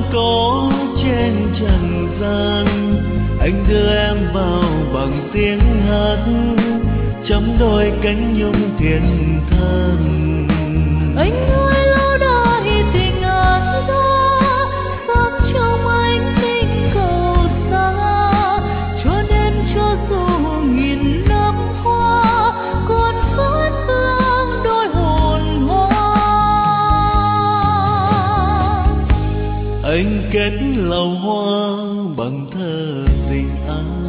có trên trần gian. Anh đưa em vào bằng tiếng hát, chấm đôi cánh nhung thiên than. Anh nuôi lâu đài tình ái đó, sống trong anh tình cầu xa, cho nên cho dù nghìn năm hoa còn phát hương đôi hồn hoa. Anh kết lầu hoa bằng thơ tình ái.